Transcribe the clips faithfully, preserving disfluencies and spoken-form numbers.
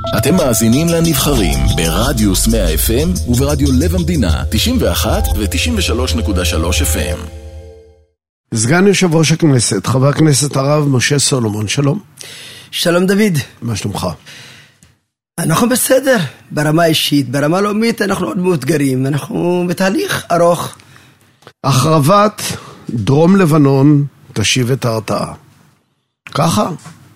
אתם מאזינים לנבחרים ברדיוס מאה אף אם וברדיו לב המדינה תשעים ואחת ו-תשעים ושלוש נקודה שלוש אף אם. סגן יושב ראש הכנסת, חבר הכנסת הרב משה סולומון, שלום. שלום דוד. מה שלומך? אנחנו בסדר, ברמה אישית, ברמה לאומית אנחנו עוד מאותגרים, אנחנו בתהליך ארוך. החרבת דרום לבנון תשיב את ההרתעה. ככה?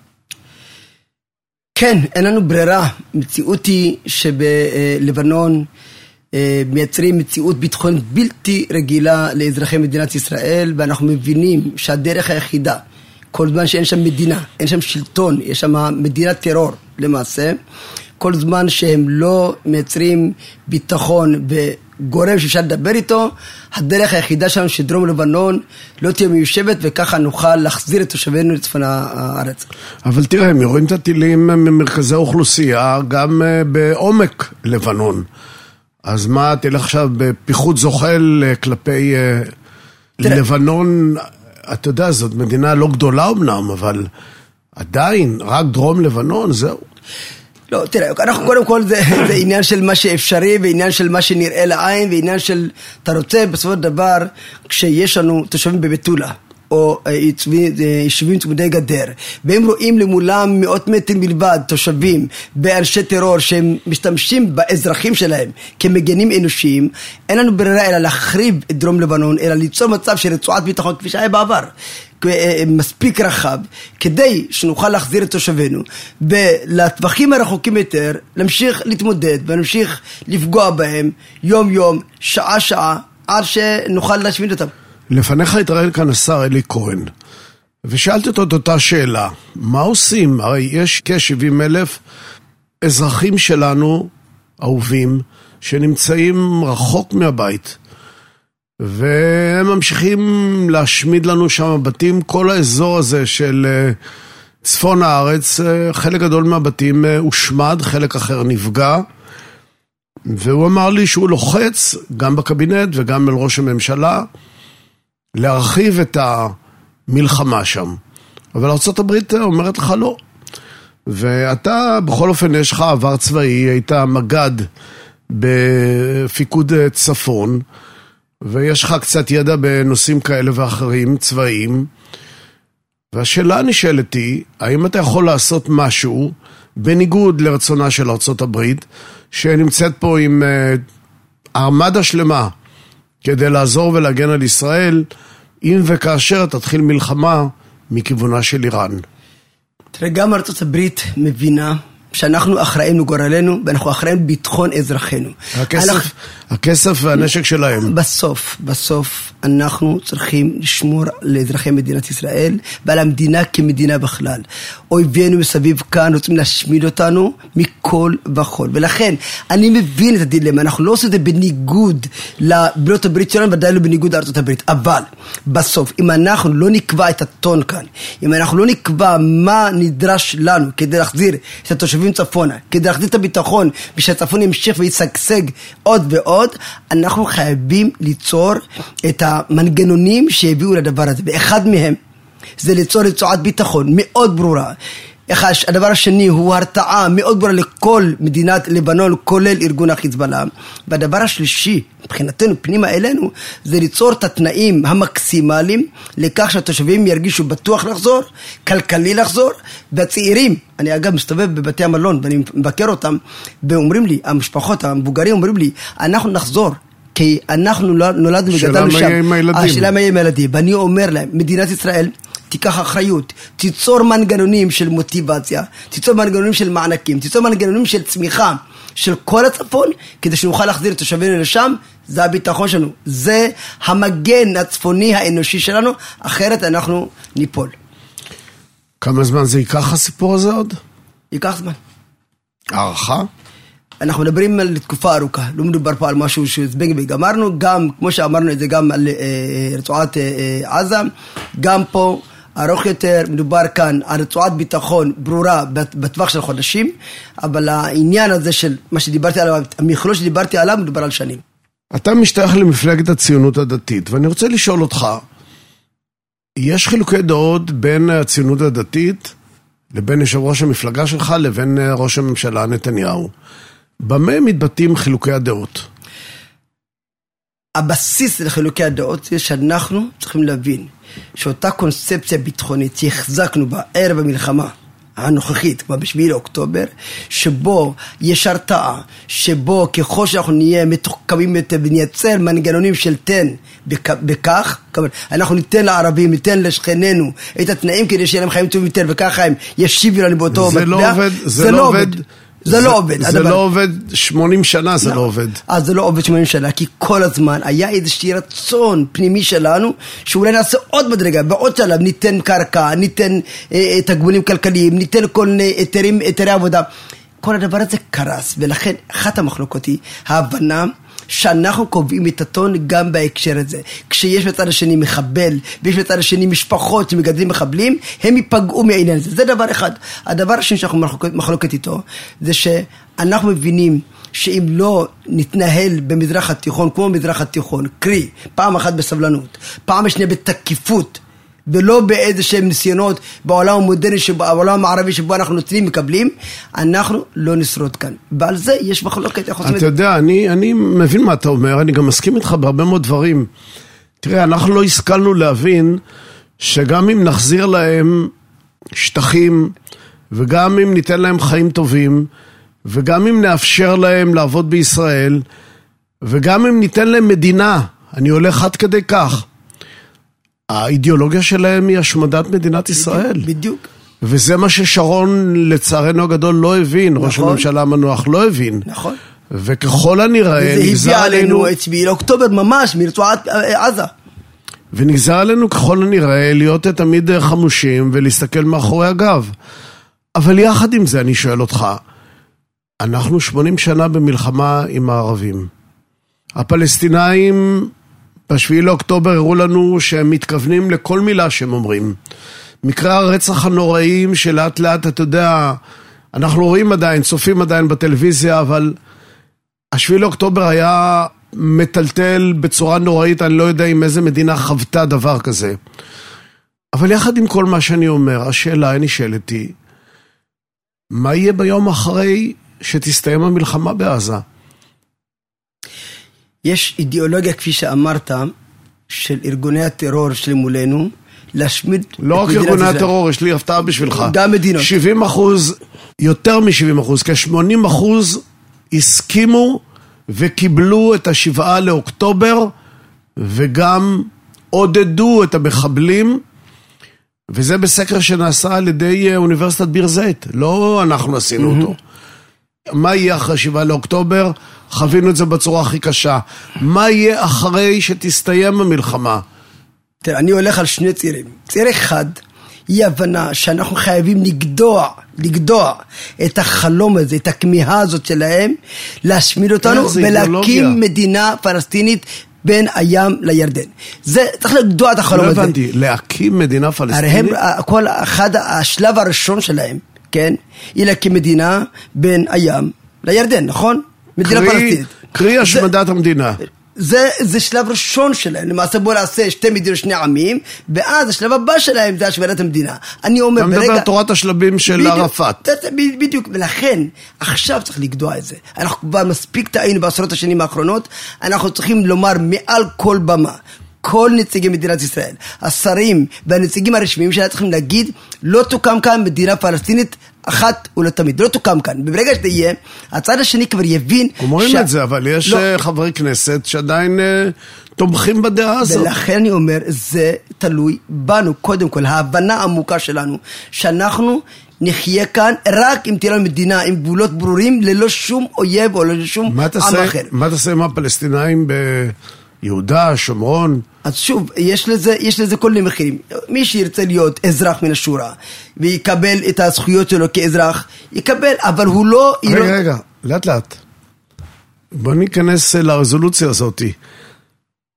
כן, אין לנו ברירה. מציאות היא שבלבנון מייצרים מציאות ביטחונית בלתי רגילה לאזרחי מדינת ישראל, ואנחנו מבינים שהדרך היחידה, כל זמן שאין שם מדינה, אין שם שלטון, יש שם מדינת טרור למעשה, כל זמן שהם לא מייצרים ביטחון וגורם שאפשר לדבר איתו, הדרך היחידה שלנו שדרום לבנון לא תהיה מיושבת, וככה נוכל להחזיר את תושבינו לצפון הארץ. אבל תראה, הם יורים את הטילים ממרכזי האוכלוסייה גם בעומק לבנון. אז מה, תלך עכשיו בפיחות זוחל כלפי תראה. לבנון, אתה יודע, זאת מדינה לא גדולה אמנם, אבל עדיין, רק דרום לבנון, זהו. לא, תראה, אנחנו קודם כל זה, זה עניין של מה שאפשרי, ועניין של מה שנראה לעין, ועניין של, אתה רוצה בסופו של דבר, כשיש לנו תושבים בבטולה, או יישובים צמודי גדר, והם רואים למולם מאות מטרים בלבד תושבים באנשי טרור שהם משתמשים באזרחים שלהם כמגנים אנושיים, אין לנו ברירה אלא להחריב את דרום לבנון, אלא ליצור מצב של רצועת ביטחון כפי שהיה בעבר, מספיק רחב, כדי שנוכל להחזיר את תושבינו, ולטווחים הרחוקים יותר, להמשיך להתמודד, ונמשיך לפגוע בהם יום יום, שעה שעה, עד שנוכל להשמיד אותם. לפניך התראיין כאן השר אלי כהן, ושאלתי אותו את אותה שאלה, מה עושים? הרי יש כ-שבעים אלף אזרחים שלנו, אהובים, שנמצאים רחוק מהבית, והם ממשיכים להשמיד לנו שם בתים, כל האזור הזה של צפון הארץ, חלק גדול מהבתים הושמד, חלק אחר נפגע, והוא אמר לי שהוא לוחץ, גם בקבינט וגם אל ראש הממשלה, להרחיב את המלחמה שם. אבל ארצות הברית אומרת לך לא. ואתה, בכל אופן, יש לך עבר צבאי, היית מגד בפיקוד צפון, ויש לך קצת ידע בנושאים כאלה ואחרים, צבאיים. והשאלה נשאלת היא, האם אתה יכול לעשות משהו בניגוד לרצונה של ארצות הברית, שנמצאת פה עם ארמדה שלמה, כדי לעזור ולהגן על ישראל, אם וכאשר תתחיל מלחמה מכיוונה של איראן. תראה, גם ארצות הברית מבינה שאנחנו אחראים לגורלנו, ואנחנו אחראים ביטחון אזרחינו. הכסף, אנחנו... הכסף והנשק שלהם. בסוף, בסוף אנחנו צריכים לשמור לאזרחי מדינת ישראל, ועל המדינה כמדינה בכלל. אויבינו מסביב כאן רוצים להשמיד אותנו מכל וכל. ולכן, אני מבין את הדילמה, אנחנו לא עושים את זה בניגוד לבנות הברית שלנו, ודאי לא בניגוד לארצות הברית. אבל, בסוף, אם אנחנו לא נקבע את הטון כאן, אם אנחנו לא נקבע מה נדרש לנו כדי להחזיר את התושבים צפונה, כדי להחזיר את הביטחון, ושהצפון ימשיך וישגשג עוד ועוד, אנחנו חייבים ליצור את המנגנונים שהביאו לדבר הזה. ואחד מהם זה ליצור רצועת ביטחון מאוד ברורה. הדבר השני הוא הרתעה מאוד ברורה לכל מדינת לבנון, כולל ארגון החיזבאללה. והדבר השלישי, מבחינתנו, פנימה אלינו, זה ליצור את התנאים המקסימליים לכך שהתושבים ירגישו בטוח לחזור, כלכלי לחזור, והצעירים, אני אגב מסתובב בבתי המלון ואני מבקר אותם, ואומרים לי, המשפחות, המבוגרים אומרים לי, אנחנו נחזור, כי אנחנו נולדנו וגדלנו שם. השאלה מה יהיה עם הילדים. ואני אומר להם, מדינת ישראל תיקח אחריות, תיצור מנגנונים של מוטיבציה, תיצור מנגנונים של מענקים, תיצור מנגנונים של צמיחה של כל הצפון, כדי שנוכל להחזיר את תושבינו לשם. זה הביטחון שלנו, זה המגן הצפוני האנושי שלנו, אחרת אנחנו ניפול. כמה זמן זה ייקח הסיפור הזה עוד? ייקח זמן. הערכה? אנחנו מדברים על תקופה ארוכה, לא מדובר פה על משהו שזבנג וגמרנו, גם כמו שאמרנו את זה גם על אה, רצועת אה, עזה, גם פה ארוך יותר, מדובר כאן על רצועת ביטחון ברורה בטווח של חודשים, אבל העניין הזה של מה שדיברתי עליו, המכלול שדיברתי עליו, מדובר על שנים. אתה משתייך למפלגת הציונות הדתית, ואני רוצה לשאול אותך, יש חילוקי דעות בין הציונות הדתית לבין יושב ראש המפלגה שלך, לבין ראש הממשלה נתניהו. במה מתבטאים חילוקי הדעות? הבסיס לחילוקי הדעות זה שאנחנו צריכים להבין שאותה קונספציה ביטחונית שהחזקנו בה ערב המלחמה הנוכחית, כבר בשביעי לאוקטובר, שבו יש הרתעה, שבו ככל שאנחנו נהיה מתוחכמים יותר ונייצר מנגנונים של תן בכך, אנחנו ניתן לערבים, ניתן לשכנינו את התנאים כדי שיהיה להם חיים טובים יותר, וככה הם ישיבו לנו באותו מטבע. זה לא עובד, זה לא עובד. זה לא עובד. זה לא עובד שמונים שנה, זה לא עובד. אז זה לא עובד שמונים שנה, כי כל הזמן היה איזושהי רצון פנימי שלנו, שאולי נעשה עוד מדרגה, בעוד שלב, ניתן קרקע, ניתן תגמולים כלכליים, ניתן כל היתרי עבודה. כל הדבר הזה קרס, ולכן אחת המחלוקות היא ההבנה שאנחנו קובעים את הטון גם בהקשר הזה. כשיש בצד השני מחבל, ויש בצד השני משפחות שמגדלים מחבלים, הם ייפגעו מהעניין הזה. זה דבר אחד. הדבר השני שאנחנו מחלוקת איתו, זה שאנחנו מבינים שאם לא נתנהל במזרח התיכון, כמו במזרח התיכון, קרי, פעם אחת בסבלנות, פעם השנייה בתקיפות, ולא באיזה שהם ניסיונות בעולם המודרני, בעולם הערבי שבו אנחנו נוצרים מקבלים, אנחנו לא נשרוד כאן. ועל זה יש מחלוקת. אתה יודע, אני, אני מבין מה אתה אומר, אני גם מסכים איתך בהרבה מאוד דברים. תראה, אנחנו לא השכלנו להבין שגם אם נחזיר להם שטחים, וגם אם ניתן להם חיים טובים, וגם אם נאפשר להם לעבוד בישראל, וגם אם ניתן להם מדינה, אני הולך עד כדי כך, האידיאולוגיה שלהם היא השמדת מדינת ישראל. בדיוק. וזה מה ששרון לצערנו הגדול לא הבין, נכון. ראש הממשלה המנוח לא הבין. נכון. וככל הנראה נגזר עלינו את שבעה לאוקטובר ממש מרצועת עזה. ונגזר עלינו ככל הנראה להיות תמיד חמושים ולהסתכל מאחורי הגב. אבל יחד עם זה אני שואל אותך, אנחנו שמונים שנה במלחמה עם הערבים. הפלסטינאים בשביעי לאוקטובר הראו לנו שהם מתכוונים לכל מילה שהם אומרים. מקרה הרצח הנוראים שלאט לאט, אתה יודע, אנחנו רואים עדיין, צופים עדיין בטלוויזיה, אבל השביעי לאוקטובר היה מטלטל בצורה נוראית, אני לא יודע אם איזה מדינה חוותה דבר כזה. אבל יחד עם כל מה שאני אומר, השאלה נשאלת היא, מה יהיה ביום אחרי שתסתיים המלחמה בעזה? יש אידיאולוגיה, כפי שאמרת, של ארגוני הטרור של מולנו, להשמיד... לא רק ארגוני הטרור, יש לי הפתעה בשבילך. גם מדינות. שבעים אחוז, יותר מ-שבעים אחוז, כ-שמונים אחוז הסכימו וקיבלו את השבעה לאוקטובר, וגם עודדו את המחבלים, וזה בסקר שנעשה על ידי אוניברסיטת ביר זית. לא אנחנו עשינו אותו. מה יהיה אחרי שבעה לאוקטובר? חווינו את זה בצורה הכי קשה. מה יהיה אחרי שתסתיים המלחמה? תראה, אני הולך על שני צירים. ציר אחד, היא הבנה שאנחנו חייבים לגדוע, לגדוע את החלום הזה, את הכמיהה הזאת שלהם, להשמיד אותנו ולהקים מדינה פלסטינית בין הים לירדן. זה, צריך לגדוע את החלום הזה. לא הבנתי, להקים מדינה פלסטינית? הרי הם, כל אחד, השלב הראשון שלהם, כן? היא להקים מדינה בין הים לירדן, נכון? מדינה פלסטינית. קרי השמדת המדינה. זה, זה שלב ראשון שלהם. למעשה בוא נעשה שתי מדינות, שני עמים, ואז השלב הבא שלהם זה השמדת המדינה. אני אומר, אתה מדבר תורת השלבים של ערפאת. בדיוק, ולכן, עכשיו צריך לגדוע את זה. אנחנו כבר מספיק טעינו בעשרות השנים האחרונות, אנחנו צריכים לומר מעל כל במה, כל נציגי מדינת ישראל, השרים והנציגים הרשמיים שלה צריכים להגיד, לא תוקם כאן מדינה פלסטינית אחת ולתמיד, לא תוקם כאן. ברגע שזה יהיה, הצד השני כבר יבין... אומרים ש... את זה, אבל יש לא... חברי כנסת שעדיין uh, תומכים בדעה הזאת. ולכן אני אומר, זה תלוי בנו, קודם כל, ההבנה העמוקה שלנו, שאנחנו נחיה כאן רק אם תהיה לנו מדינה עם גבולות ברורים, ללא שום אויב או ללא שום עם אחר. מה תעשה עם הפלסטינאים ב... יהודה, שומרון. אז שוב, יש לזה, יש לזה כל מיני מחירים. מי שירצה להיות אזרח מן השורה, ויקבל את הזכויות שלו כאזרח, יקבל, אבל הוא לא... רגע, לא... רגע, לאט לאט. בוא ניכנס לרזולוציה הזאת.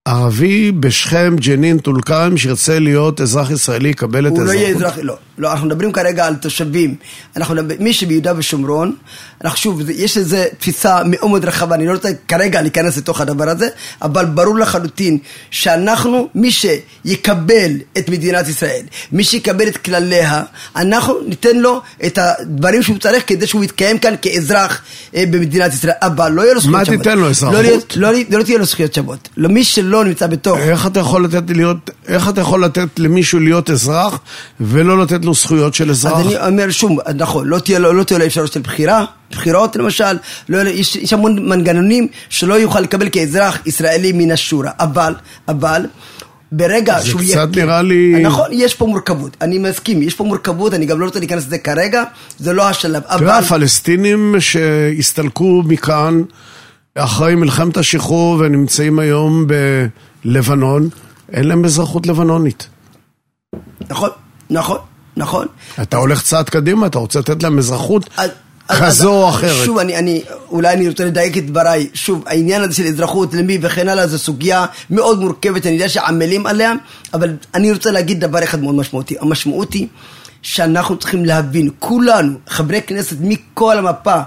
ערבי בשכם, ג'נין, טול כרם, שירצה להיות אזרח ישראלי, יקבל את הוא האזרחות? לא יהיה אזרח, לא. לא, אנחנו מדברים כרגע על תושבים. אנחנו, מי שביהודה ושומרון, אנחנו שוב, יש איזו תפיסה מאוד מאוד רחבה, אני לא רוצה כרגע להיכנס לתוך הדבר הזה, אבל ברור לחלוטין שאנחנו, מי שיקבל את מדינת ישראל, מי שיקבל את כלליה, אנחנו ניתן לו את הדברים שהוא צריך כדי שהוא יתקיים כאן כאזרח במדינת ישראל, אבל לא יהיה לו זכויות שוות. מה תיתן לו, אזרחות? לא, לא, לא תהיה לו זכויות שוות. למי שלא נמצא בתוך. איך אתה יכול לתת להיות, איך אתה יכול לתת למישהו להיות אזרח ולא לתת לו זכויות של אזרח? אז אני אומר שום, נכון, לא תהיה לו, לא תהיה לו אפשרות של בחירה, בחירות למשל, לא, יש, יש המון מנגנונים שלא יוכל לקבל כאזרח ישראלי מן השורה, אבל, אבל, ברגע שהוא זה קצת נראה לי... נכון, יש פה מורכבות, אני מסכים, יש פה מורכבות, אני גם לא רוצה להיכנס לזה כרגע, זה לא השלב, אבל... תראה, הפלסטינים שהסתלקו מכאן אחרי מלחמת השחרור ונמצאים היום בלבנון, אין להם אזרחות לבנונית. נכון, נכון, נכון. אתה הולך צעד קדימה, אתה רוצה לתת להם אזרחות כזו או אחרת. שוב, אני, אני, אולי אני רוצה לדייק את דבריי. שוב, העניין הזה של אזרחות למי וכן הלאה, זו סוגיה מאוד מורכבת, אני יודע שעמלים עליה, אבל אני רוצה להגיד דבר אחד מאוד משמעותי. המשמעות היא שאנחנו צריכים להבין, כולנו, חברי כנסת מכל המפה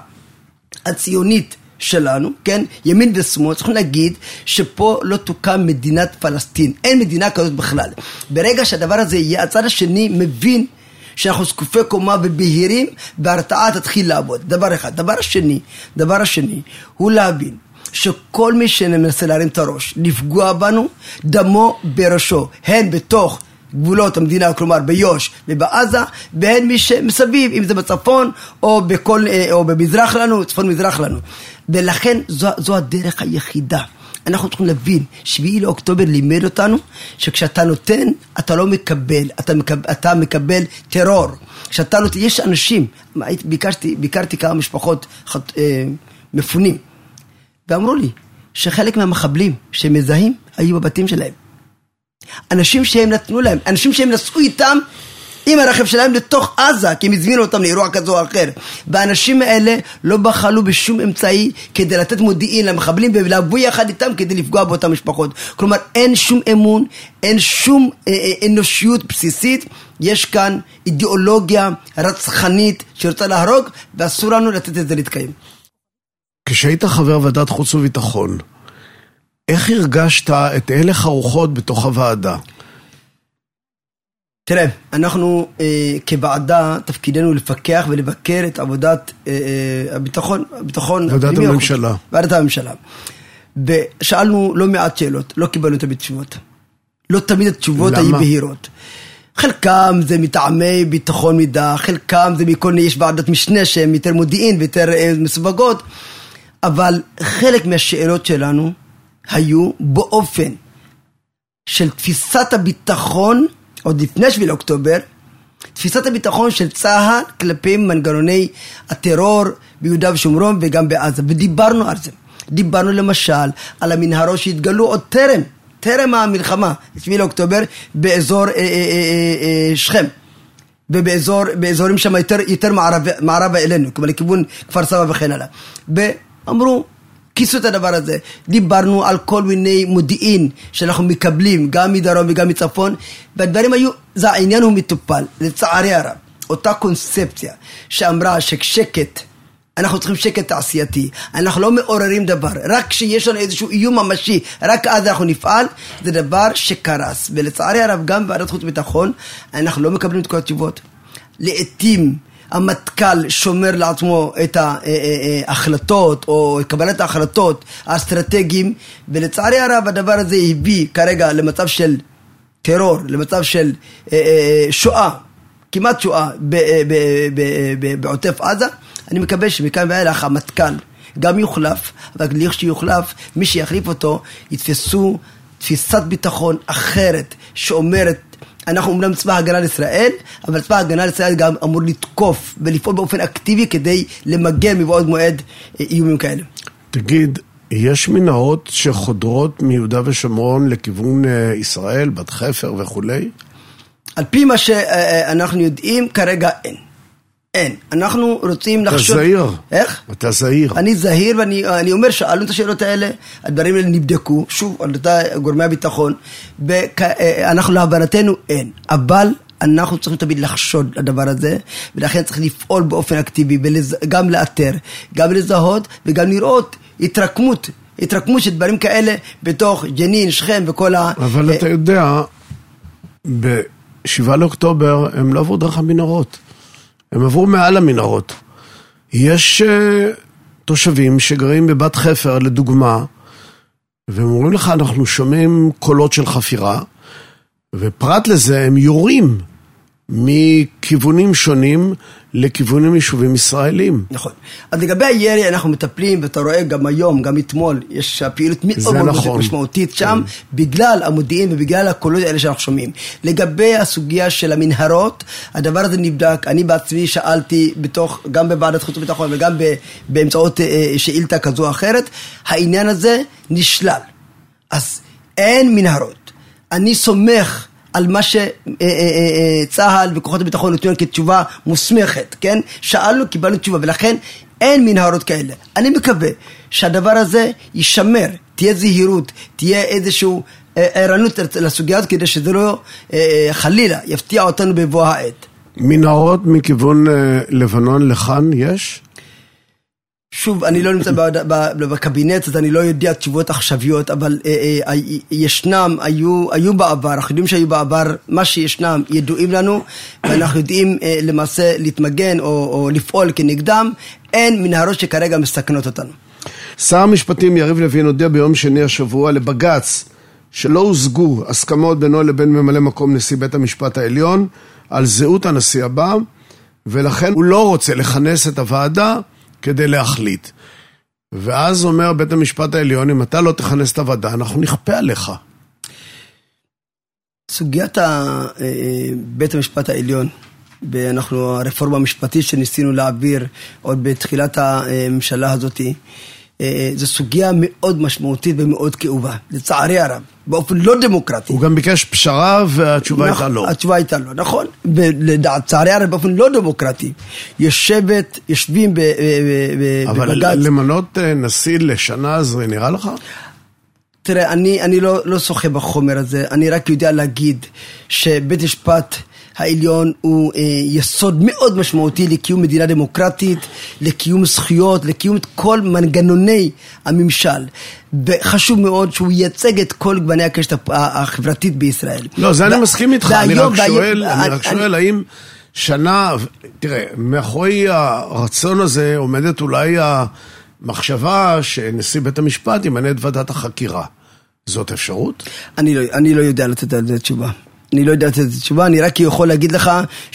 הציונית שלנו, כן, ימין ושמאל, צריכים להגיד שפה לא תוקם מדינת פלסטין, אין מדינה כזאת בכלל. ברגע שהדבר הזה יהיה, הצד השני מבין שאנחנו זקופי קומה ובהירים, והרתעה תתחיל לעבוד. דבר אחד. דבר השני, דבר השני, הוא להבין שכל מי שמנסה להרים את הראש, לפגוע בנו, דמו בראשו, הן בתוך גבולות המדינה, כלומר ביוש ובעזה, והן מי שמסביב, אם זה בצפון או בכל, או במזרח לנו, צפון מזרח לנו. ולכן זו, זו הדרך היחידה. אנחנו צריכים להבין, שביעי לאוקטובר לימד אותנו, שכשאתה נותן, אתה לא מקבל, אתה מקבל, אתה מקבל טרור. כשאתה נותן, יש אנשים, ביקרתי, ביקרתי כמה משפחות חט, אה, מפונים, ואמרו לי, שחלק מהמחבלים שמזהים, היו בבתים שלהם. אנשים שהם נתנו להם, אנשים שהם נסעו איתם, עם הרכב שלהם לתוך עזה, כי הם הזמינו אותם לאירוע כזו או אחר. והאנשים האלה לא בחלו בשום אמצעי כדי לתת מודיעין למחבלים, ולבוא יחד איתם כדי לפגוע באותן משפחות. כלומר, אין שום אמון, אין שום אה, אה, אנושיות בסיסית, יש כאן אידיאולוגיה רצחנית שרוצה להרוג, ואסור לנו לתת את זה להתקיים. כשהיית חבר ועדת חוץ וביטחון, איך הרגשת את הלך הרוחות בתוך הוועדה? תראה, אנחנו אה, כוועדה תפקידנו לפקח ולבקר את עבודת אה, אה, הביטחון, הביטחון ועדת הממשלה. ועדת הממשלה. ושאלנו לא מעט שאלות, לא קיבלנו את התשובות. לא תמיד התשובות היו בהירות. חלקם זה מטעמי ביטחון מידע, חלקם זה מכל יש ועדת משנה שהם יותר מודיעין ויותר אה, מסווגות, אבל חלק מהשאלות שלנו היו באופן של תפיסת הביטחון, עוד לפני שביעי לאוקטובר, תפיסת הביטחון של צה"ל כלפי מנגנוני הטרור ביהודה ושומרון וגם בעזה, ודיברנו על זה. דיברנו למשל על המנהרות שהתגלו עוד טרם, טרם המלחמה, שביעי לאוקטובר, באזור אה, אה, אה, שכם, ובאזור, באזורים שם יותר, יותר מערב, מערבה אלינו, כמו לכיוון כפר סבא וכן הלאה. ואמרו, כיסו את הדבר הזה. דיברנו על כל מיני מודיעין שאנחנו מקבלים, גם מדרום וגם מצפון, והדברים היו, זה העניין הוא מטופל. לצערי הרב, אותה קונספציה שאמרה ששקט, אנחנו צריכים שקט תעשייתי, אנחנו לא מעוררים דבר, רק כשיש לנו איזשהו איום ממשי, רק אז אנחנו נפעל, זה דבר שקרס. ולצערי הרב, גם בוועדת חוץ וביטחון, אנחנו לא מקבלים את כל התשובות. לעתים, המטכ"ל שומר לעצמו את ההחלטות או קבלת ההחלטות האסטרטגיים, ולצערי הרב הדבר הזה הביא כרגע למצב של טרור, למצב של שואה, כמעט שואה בעוטף עזה. אני מקווה שמכאן ואילך המטכ"ל גם יוחלף, אבל לכשיוחלף מי שיחליף אותו יתפסו תפיסת ביטחון אחרת שאומרת, אנחנו אומנם צבא הגנה לישראל, אבל צבא הגנה לישראל גם אמור לתקוף ולפעול באופן אקטיבי כדי למגר מבעוד מועד איומים כאלה. תגיד, יש מנהרות שחודרות מיהודה ושומרון לכיוון ישראל, בת חפר וכו'? על פי מה שאנחנו יודעים, כרגע אין. אין. אנחנו רוצים לחשוב... אתה זהיר. איך? אתה זהיר. אני זהיר, ואני אני אומר, שאלנו את השאלות האלה, הדברים האלה נבדקו, שוב, על אותה גורמי הביטחון, בכ... אנחנו להבנתנו אין. אבל אנחנו צריכים תמיד לחשוד לדבר הזה, ולכן צריך לפעול באופן אקטיבי, גם לאתר, גם לזהות, וגם לראות התרקמות, התרקמות של דברים כאלה, בתוך ג'נין, שכם וכל ה... אבל אתה יודע, בשבעה לאוקטובר הם לא עברו דרך המנהרות. הם עברו מעל המנהרות. יש uh, תושבים שגרים בבת חפר, לדוגמה, והם אומרים לך, אנחנו שומעים קולות של חפירה, ופרט לזה הם יורים מכיוונים שונים לכיוונים יישובים ישראלים. נכון. אז לגבי הירי אנחנו מטפלים, ואתה רואה גם היום, גם אתמול, יש פעילות מאוד מאוד נכון. משמעותית שם, כן. בגלל המודיעין ובגלל הקולות האלה שאנחנו שומעים. לגבי הסוגיה של המנהרות, הדבר הזה נבדק, אני בעצמי שאלתי בתוך, גם בוועדת חוץ וביטחון וגם באמצעות שאילתה כזו או אחרת, העניין הזה נשלל. אז אין מנהרות. אני סומך על מה שצהל וכוחות הביטחון נותנים כתשובה מוסמכת, כן? שאלנו, קיבלנו תשובה, ולכן אין מנהרות כאלה. אני מקווה שהדבר הזה יישמר, תהיה זהירות, תהיה איזשהו ערנות לסוגיה הזאת, כדי שזה לא חלילה יפתיע אותנו בבוא העת. מנהרות מכיוון לבנון לכאן יש? שוב, אני לא נמצא בקבינט, אז אני לא יודע תשובות עכשוויות, אבל ישנם, היו, היו בעבר, אנחנו יודעים שהיו בעבר, מה שישנם ידועים לנו, ואנחנו יודעים למעשה להתמגן או, או לפעול כנגדם, אין מנהרות שכרגע מסכנות אותנו. שר המשפטים יריב לוין הודיע ביום שני השבוע לבג"ץ, שלא הושגו הסכמות בינו לבין ממלא מקום נשיא בית המשפט העליון, על זהות הנשיא הבא, ולכן הוא לא רוצה לכנס את הוועדה, כדי להחליט. ואז אומר בית המשפט העליון, אם אתה לא תכנס את הוועדה, אנחנו נכפה עליך. סוגיית בית המשפט העליון, ואנחנו הרפורמה המשפטית שניסינו להעביר עוד בתחילת הממשלה הזאת, זו סוגיה מאוד משמעותית ומאוד כאובה, לצערי הרב, באופן לא דמוקרטי. הוא גם ביקש פשרה והתשובה הייתה לא. התשובה הייתה לא, נכון. לצערי הרב, באופן לא דמוקרטי, יושבת, יושבים בבג"ץ. אבל למנות נשיא לשנה, זה נראה לך? תראה, אני, אני לא, לא שוחה בחומר הזה, אני רק יודע להגיד שבית משפט העליון הוא אה, יסוד מאוד משמעותי לקיום מדינה דמוקרטית, לקיום זכויות, לקיום את כל מנגנוני הממשל. וחשוב מאוד שהוא ייצג את כל גווני הקשת החברתית בישראל. לא, זה ו... אני מסכים איתך, אני רק שואל, אני, אני רק שואל, אני... האם שנה, תראה, מאחורי הרצון הזה עומדת אולי המחשבה שנשיא בית המשפט ימנה את ועדת החקירה. זאת אפשרות? אני לא, אני לא יודע לתת על זה תשובה. אני לא יודעת את התשובה, אני רק יכול להגיד לך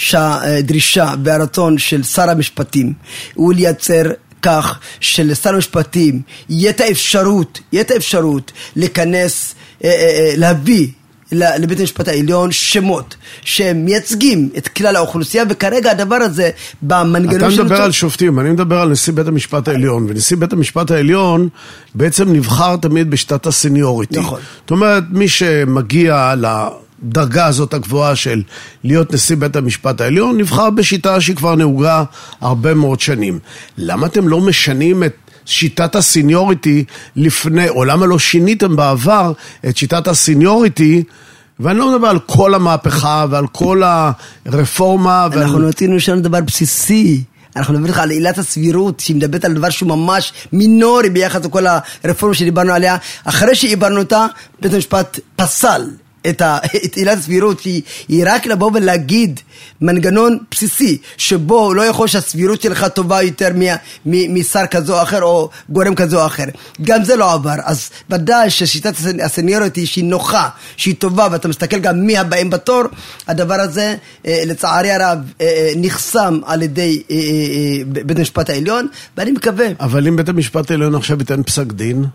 שהדרישה והרצון של שר המשפטים הוא לייצר כך שלשר המשפטים יהיה את האפשרות, יהיה את האפשרות לכנס, להביא לבית המשפט העליון שמות שמייצגים את כלל האוכלוסייה, וכרגע הדבר הזה במנגנון אתה מדבר על שופטים, אני מדבר על נשיא בית המשפט העליון, ונשיא בית המשפט העליון בעצם נבחר תמיד בשיטת הסניוריטי. נכון. זאת אומרת, מי שמגיע לדרגה הזאת הגבוהה של להיות נשיא בית המשפט העליון, נבחר בשיטה שהיא כבר נהוגה הרבה מאוד שנים. למה אתם לא משנים את שיטת הסניוריטי לפני, או למה לא שיניתם בעבר את שיטת הסניוריטי, ואני לא מדבר על כל המהפכה ועל כל הרפורמה. אנחנו ועל... נותינו שם דבר בסיסי, אנחנו מדברים לך על עילת הסבירות, שהיא מדברת על דבר שהוא ממש מינורי ביחד לכל הרפורמה שדיברנו עליה. אחרי שהיברנו אותה, בית המשפט פסל את, ה, את עילת הסבירות, שהיא רק לבוא ולהגיד מנגנון בסיסי, שבו לא יכול שהסבירות שלך טובה יותר משר כזו או אחר, או גורם כזו או אחר. גם זה לא עבר. אז ודאי ששיטת הסניוריטי שהיא נוחה, שהיא טובה, ואתה מסתכל גם מי הבאים בתור, הדבר הזה, לצערי הרב, נחסם על ידי בית המשפט העליון, ואני מקווה. אבל אם בית המשפט העליון עכשיו ייתן פסק דין?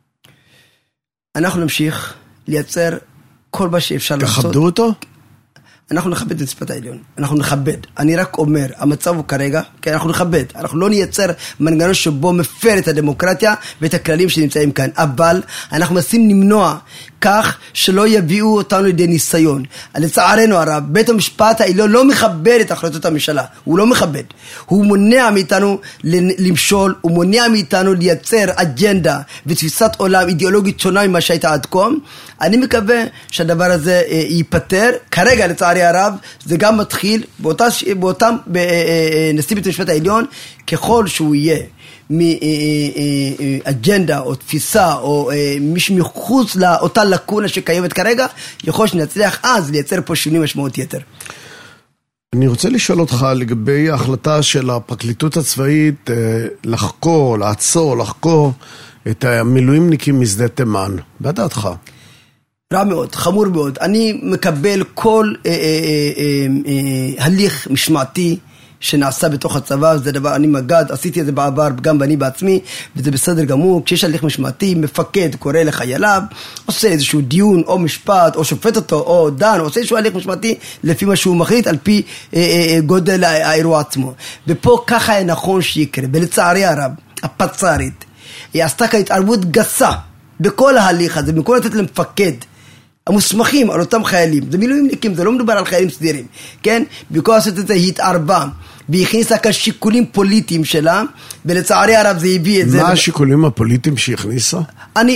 אנחנו נמשיך לייצר כל מה שאפשר לעשות. תכבדו אותו? אנחנו נכבד את המשפט העליון. אנחנו נכבד. אני רק אומר, המצב הוא כרגע, כי אנחנו נכבד. אנחנו לא נייצר מנגנון שבו מפר את הדמוקרטיה ואת הכללים שנמצאים כאן. אבל אנחנו מנסים למנוע כך שלא יביאו אותנו לידי ניסיון. לצערנו הרב, בית המשפט העליון לא מכבד את החלטות הממשלה, הוא לא מכבד. הוא מונע מאיתנו למשול, הוא מונע מאיתנו לייצר אג'נדה ותפיסת עולם אידיאולוגית שונה ממה שהייתה עד כה. אני מקווה שהדבר הזה ייפטר. כרגע לצערי הרב, זה גם מתחיל באותה, באותם נשיא בית המשפט העליון, ככל שהוא יהיה מאג'נדה או תפיסה או מישהו מחוץ לאותה לקונה שקיימת כרגע, יכול שנצליח אז לייצר פה שינוי משמעות יתר. אני רוצה לשאול אותך לגבי ההחלטה של הפרקליטות הצבאית לחקור, לעצור, לחקור את המילואימניקים משדה תימן. בדעתך? רע מאוד, חמור מאוד. אני מקבל כל אה, אה, אה, אה, הליך משמעתי שנעשה בתוך הצבא, זה דבר, אני מגד, עשיתי את זה בעבר גם אני בעצמי, וזה בסדר גמור. כשיש הליך משמעתי, מפקד קורא לחייליו, עושה איזשהו דיון או משפט, או שופט אותו, או דן, עושה איזשהו הליך משמעתי לפי מה שהוא מחליט, על פי אה, אה, גודל האירוע עצמו. ופה ככה היה נכון שיקרה, ולצערי הרב, הפצ"רית, היא עשתה כהתערבות גסה בכל ההליך הזה, במקום לתת למפקד המוסמכים על אותם חיילים, זה מילואימניקים, זה לא מדובר על חיילים סדירים, כן? במקום לעשות את זה, היא התערבה, והיא הכניסה כאן שיקולים פוליטיים שלה, ולצערי הרב זה הביא את זה. מה השיקולים הפוליטיים שהכניסה? אני...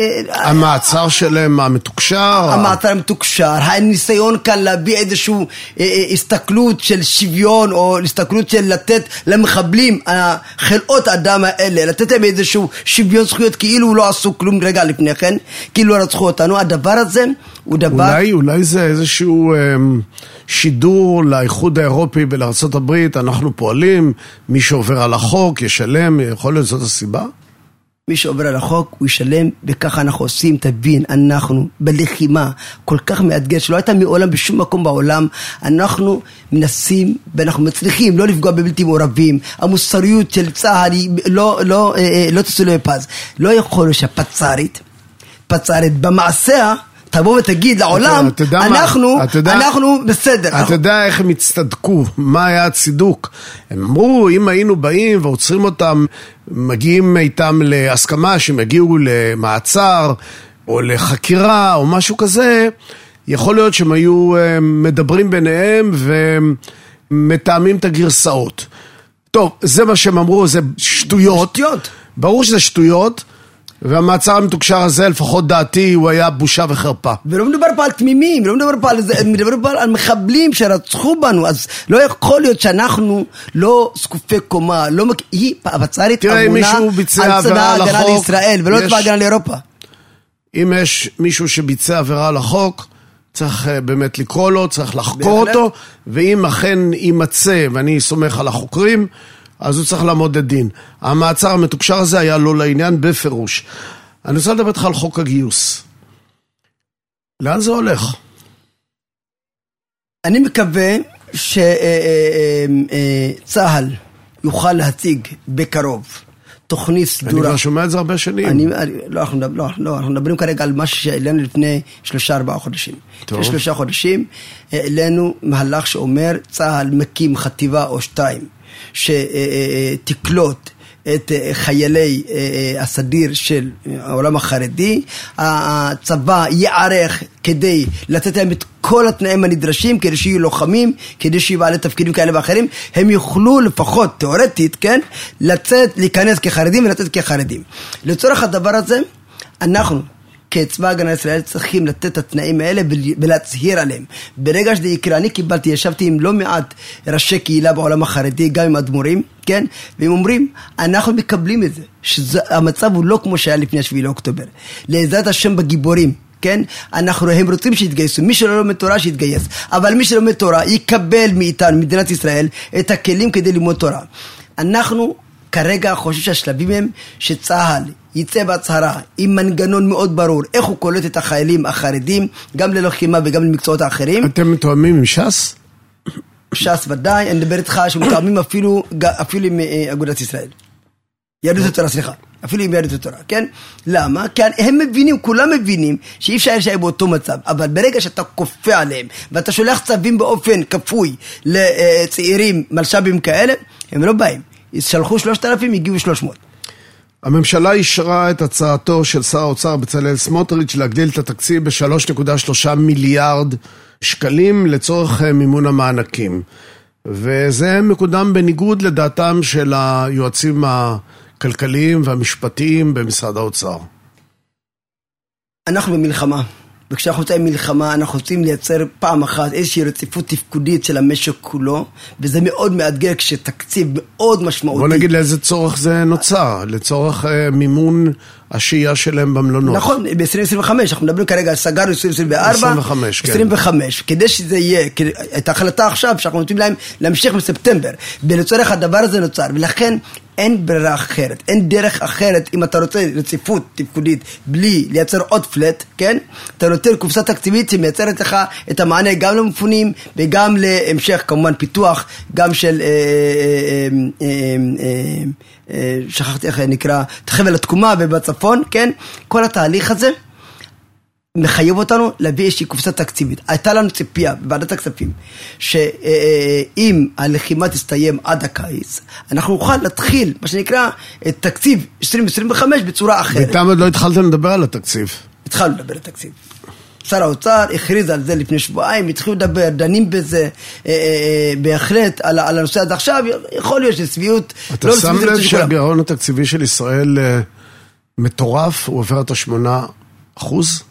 המעצר שלהם המתוקשר? המעצר המתוקשר, הניסיון כאן להביא איזשהו הסתכלות של שוויון, או הסתכלות של לתת למחבלים, חלאות האדם האלה, לתת להם איזשהו שוויון זכויות, כאילו לא עשו כלום רגע לפני כן, כאילו לא רצחו אותנו. הדבר הזה הוא דבר... אולי, אולי זה איזשהו um, שידור לאיחוד האירופי ולארצות הברית, אנחנו פועלים, מי שעובר על החוק ישלם, יכול להיות זאת הסיבה? מי שעובר על החוק הוא ישלם, וככה אנחנו עושים, תבין, אנחנו בלחימה כל כך מאתגר, שלא הייתה מעולם בשום מקום בעולם, אנחנו מנסים ואנחנו מצליחים לא לפגוע בבלתי מעורבים, המוסריות של צה"ל היא לא, לא, לא, לא תסולו בפז. לא יכול להיות שהפצ"רית, פצ"רית במעשיה, תבוא ותגיד לעולם, אתה, אתה אנחנו, מה, אתה יודע, אנחנו בסדר. אתה יודע איך הם הצטדקו, מה היה הצידוק? הם אמרו, אם היינו באים ועוצרים אותם, מגיעים איתם להסכמה שהם יגיעו למעצר, או לחקירה, או משהו כזה, יכול להיות שהם היו מדברים ביניהם, ומתאמים את הגרסאות. טוב, זה מה שהם אמרו, זה שטויות. שטויות. ברור שזה שטויות, והמעצר המתוקשר הזה, לפחות דעתי, הוא היה בושה וחרפה. ולא מדובר פה על תמימים, לא מדובר פה על זה, מדובר פה על מחבלים שרצחו בנו, אז לא יכול להיות שאנחנו לא זקופי קומה, לא מק... היא הפצ"רית אמונה על צבא ההגנה לישראל, ולא צבא ההגנה לאירופה. אם יש מישהו שביצע עבירה על החוק, צריך באמת לקרוא לו, צריך לחקור אותו, ואם אכן יימצא, ואני סומך על החוקרים, אז הוא צריך לעמוד לדין. המעצר המתוקשר הזה היה לא לעניין בפירוש. אני רוצה לדבר איתך על חוק הגיוס. לאן זה הולך? אני מקווה שצה"ל יוכל להציג בקרוב תוכנית סדורה. אני כבר שומע את זה הרבה שנים. אני, לא, אנחנו, לא, לא, אנחנו מדברים כרגע על משהו שהעלינו לפני שלושה ארבעה חודשים. לפני שלושה חודשים העלינו מהלך שאומר צה"ל מקים חטיבה או שתיים, שתקלוט את חיילי הסדיר של העולם החרדי. הצבא יערך כדי לתת להם את כל התנאים הנדרשים, כדי שיהיו לוחמים, כדי שיהיו בעלי תפקידים כאלה ואחרים, הם יוכלו לפחות תיאורטית, כן, לצאת, להיכנס כחרדים ולצאת כחרדים. לצורך הדבר הזה, אנחנו כצבא הגנה לישראל צריכים לתת את התנאים האלה ולהצהיר עליהם. ברגע שזה יקרה, אני קיבלתי, ישבתי עם לא מעט ראשי קהילה בעולם החרדי, גם עם אדמו"רים, כן? והם אומרים, אנחנו מקבלים את זה, שהמצב הוא לא כמו שהיה לפני השביעי לאוקטובר. לעזרת השם בגיבורים, כן? אנחנו, הם רוצים שיתגייסו, מי שלא לומד תורה שיתגייס, אבל מי שלומד תורה יקבל מאיתנו, מדינת ישראל, את הכלים כדי ללמוד תורה. אנחנו כרגע חושבים שהשלבים הם שצה"ל יצא בהצהרה עם מנגנון מאוד ברור, איך הוא קולט את החיילים החרדים, גם ללחימה וגם למקצועות האחרים. אתם מתואמים עם ש"ס? ש"ס ודאי, אני מדבר איתך שמתואמים אפילו, אפילו עם אגודת ישראל. יהדות התורה, סליחה. אפילו עם יהדות התורה, כן? למה? כי הם מבינים, כולם מבינים שאי אפשר להישאר באותו מצב, אבל ברגע שאתה כופה עליהם, ואתה שולח צווים באופן כפוי לצעירים, מלשבים כאלה, הם לא באים. שלחו שלושת אלפים, הגיעו שלוש מאות. הממשלה אישרה את הצעתו של שר האוצר בצלאל סמוטריץ' להגדיל את התקציב ב-שלוש נקודה שלוש מיליארד שקלים לצורך מימון המענקים. וזה מקודם בניגוד לדעתם של היועצים הכלכליים והמשפטיים במשרד האוצר. אנחנו במלחמה. וכשאנחנו רוצים מלחמה, אנחנו רוצים לייצר פעם אחת איזושהי רציפות תפקודית של המשק כולו, וזה מאוד מאתגר כשתקציב מאוד משמעותי. בוא נגיד לאיזה צורך זה נוצר, לצורך אה, מימון השהייה שלהם במלונות. נכון, ב-עשרים עשרים וחמש, אנחנו מדברים כרגע, סגרנו עשרים עשרים וארבע, עשרים וחמש, כן. עשרים וחמש, כדי שזה יהיה, את ההחלטה עכשיו, שאנחנו נותנים להם להמשיך בספטמבר, ולצורך הדבר הזה נוצר, ולכן אין ברירה אחרת, אין דרך אחרת, אם אתה רוצה רציפות תפקודית, בלי לייצר עוד פלט, כן? אתה נותן קופסה תקציבית שמייצרת לך את המענה גם למפונים, וגם להמשך, כמובן, פיתוח, גם של, אה, אה, אה, אה, אה, שכחתי איך נקרא, חבל התקומה ובצפון, כן? כל התהליך הזה מחייב אותנו להביא איזושהי קופסה תקציבית. הייתה לנו ציפייה בוועדת הכספים, שאם הלחימה תסתיים עד הקיץ, אנחנו נוכל להתחיל, מה שנקרא, את תקציב עשרים עשרים וחמש בצורה אחרת. ואתם עוד לא התחלתם לדבר על התקציב. התחלנו לדבר על התקציב. שר האוצר הכריז על זה לפני שבועיים, התחילו לדבר, דנים בזה, בהחלט על, על הנושא עד עכשיו, יכול להיות שסביעות... אתה לא שם לב שהגירעון התקציבי של ישראל מטורף, הוא עובר את השמונה אחוז?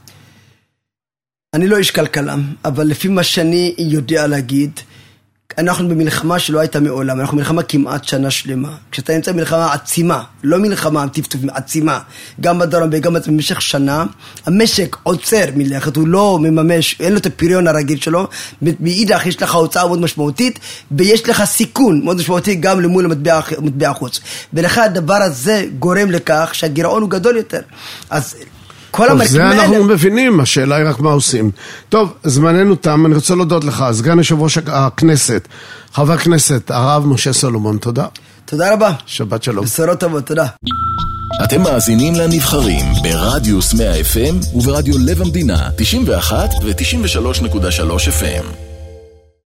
אני לא איש כלכלה, אבל לפי מה שאני יודע להגיד, אנחנו במלחמה שלא הייתה מעולם, אנחנו במלחמה כמעט שנה שלמה. כשאתה נמצא במלחמה עצימה, לא מלחמה טפטופים, עצימה, גם בדרום וגם במשך שנה, המשק עוצר מלכת, הוא לא מממש, אין לו את הפריון הרגיל שלו, מאידך יש לך הוצאה מאוד משמעותית, ויש לך סיכון מאוד משמעותי גם למול המטבע, המטבע החוץ. ולכן הדבר הזה גורם לכך שהגירעון הוא גדול יותר. אז... טוב, זה אנחנו האלה... מבינים, השאלה היא רק מה עושים. טוב, זמננו תם, אני רוצה להודות לך, סגן יושב ראש הכנסת, חבר הכנסת, הרב משה סולומון, תודה. תודה רבה. שבת שלום. בשורות טובות, תודה. אתם מאזינים לנבחרים ברדיוס מאה אף אם וברדיו לב המדינה, תשעים ואחת ו-תשעים ושלוש נקודה שלוש אף אם.